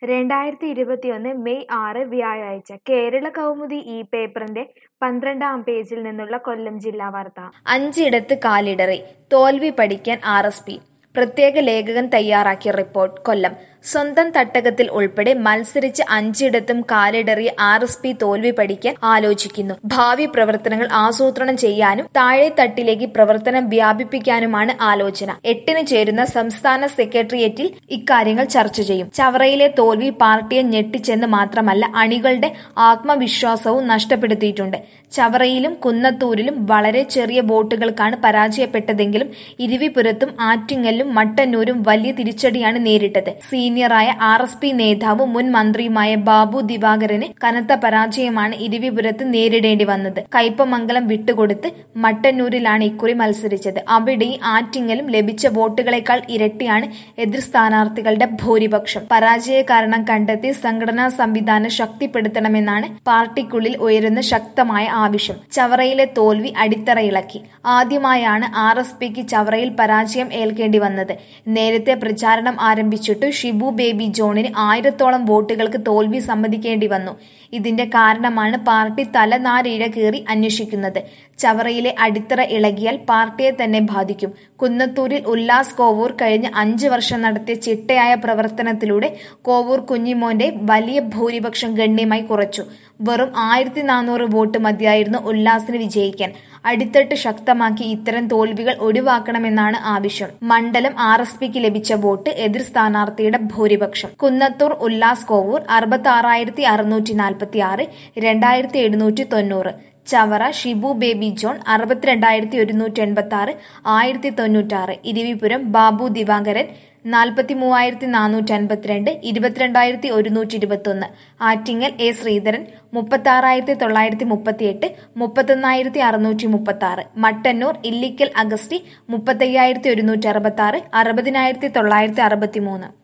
2021 May 6 വ്യാഴാഴ്ച കേരള കൗമുദി ഈ പേപ്പറിന്റെ 12-ാം പേജിൽ നിന്നുള്ള കൊല്ലം ജില്ലാ വാർത്ത. 5 ഇടത്ത് കാലിടറി തോൽവി പഠിക്കാൻ RSP. പ്രത്യേക ലേഖകൻ തയ്യാറാക്കിയ റിപ്പോർട്ട്. കൊല്ലം. സ്വന്തം തട്ടകത്തിൽ ഉൾപ്പെടെ മത്സരിച്ച് 5 ഇടത്തും കാലിടറിയ RSP തോൽവി പഠിക്കാൻ ആലോചിക്കുന്നു. ഭാവി പ്രവർത്തനങ്ങൾ ആസൂത്രണം ചെയ്യാനും താഴെ തട്ടിലേക്ക് പ്രവർത്തനം വ്യാപിപ്പിക്കാനുമാണ് ആലോചന. 8-ന് ചേരുന്ന സംസ്ഥാന സെക്രട്ടേറിയറ്റിൽ ഇക്കാര്യങ്ങൾ ചർച്ച ചെയ്യും. ചവറയിലെ തോൽവി പാർട്ടിയെ ഞെട്ടിച്ചെന്ന് മാത്രമല്ല അണികളുടെ ആത്മവിശ്വാസവും നഷ്ടപ്പെടുത്തിയിട്ടുണ്ട്. ചവറയിലും കുന്നത്തൂരിലും വളരെ ചെറിയ വോട്ടുകൾക്കാണ് പരാജയപ്പെട്ടതെങ്കിലും ഇരിവിപുരത്തും ആറ്റിങ്ങലിലും മട്ടന്നൂരും വലിയ തിരിച്ചടിയാണ് നേരിട്ടത്. സീനിയറായ RSP നേതാവും മുൻ മന്ത്രിയുമായ ബാബു ദിവാകരന് കനത്ത പരാജയമാണ് ഇരിവിപുരത്ത് നേരിടേണ്ടി വന്നത്. കയ്പമംഗലം വിട്ടുകൊടുത്ത് മട്ടന്നൂരിലാണ് ഇക്കുറി മത്സരിച്ചത്. അവിടെയും ആറ്റിങ്ങലും ലഭിച്ച വോട്ടുകളെക്കാൾ ഇരട്ടിയാണ് എതിർ സ്ഥാനാർത്ഥികളുടെ ഭൂരിപക്ഷം. പരാജയ കാരണം കണ്ടെത്തി സംഘടനാ സംവിധാനം ശക്തിപ്പെടുത്തണമെന്നാണ് പാർട്ടിക്കുള്ളിൽ ഉയരുന്ന ശക്തമായ ആവശ്യം. ചവറയിലെ തോൽവി അടിത്തറ ഇളക്കി. ആദ്യമായാണ് RSPക്ക് ചവറയിൽ പരാജയം ഏൽക്കേണ്ടി വന്നത്. നേരത്തെ പ്രചാരണം ആരംഭിച്ചിട്ട് ഷിബു ബേബി ജോണിന് 1000-ഓളം വോട്ടുകൾക്ക് തോൽവി സമ്മതിക്കേണ്ടി വന്നു. ഇതിന്റെ കാരണമാണ് പാർട്ടി തലനാരിഴ കീറി അന്വേഷിക്കുന്നത്. ചവറയിലെ അടിത്തറ ഇളകിയാൽ പാർട്ടിയെ തന്നെ ബാധിക്കും. കുന്നത്തൂരിൽ ഉല്ലാസ് കോവൂർ കഴിഞ്ഞ 5 വർഷം നടത്തിയ ചിട്ടയായ പ്രവർത്തനത്തിലൂടെ കോവൂർ കുഞ്ഞിമോന്റെ വലിയ ഭൂരിപക്ഷം ഗണ്യമായി കുറച്ചു. വെറും 1400 വോട്ട് മതിയായിരുന്നു ഉല്ലാസിന് വിജയിക്കാൻ. അടിത്തട്ട് ശക്തമാക്കി ഇത്തരം തോൽവികൾ ഒഴിവാക്കണമെന്നാണ് ആവശ്യം. മണ്ഡലം RSPക്ക് ലഭിച്ച വോട്ട് എതിർ സ്ഥാനാർത്ഥിയുടെ ഭൂരിപക്ഷം. കുന്നത്തൂർ ഉല്ലാസ് കോവൂർ 66,646, 2790. ചവറ ഷിബു ബേബി ജോൺ 62,186, 1096. ഇരിവിപുരം ബാബു ദിവാകരൻ 43,452, 22,121. ആറ്റിങ്ങൽ A ശ്രീധരൻ 36,938, 31,636. മട്ടന്നൂർ ഇല്ലിക്കൽ അഗസ്റ്റി 35,166, 60,963.